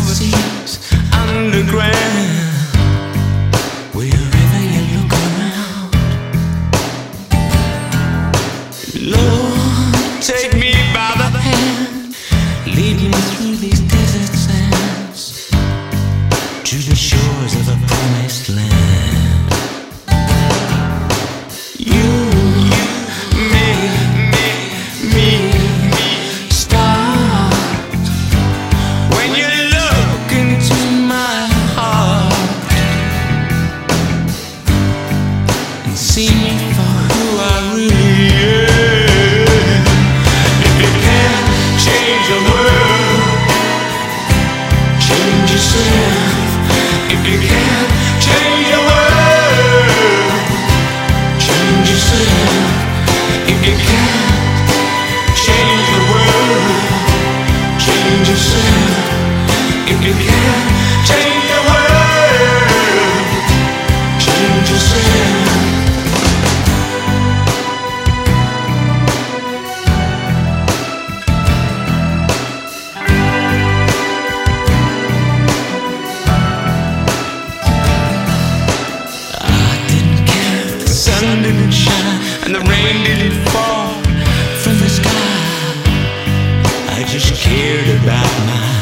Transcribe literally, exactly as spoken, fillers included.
overseas, underground, wherever you look around. Lord, take me by the hand, lead me through these desert sands to the shores of the promised land. You made me start when you look into my heart and see me for who I really am. If you can't change the world, change yourself. If you can't change the world, change yourself. If you can't change the world, change yourself. If you can't change the world, change yourself. The sun didn't shine and the rain didn't fall from the sky. I just cared about my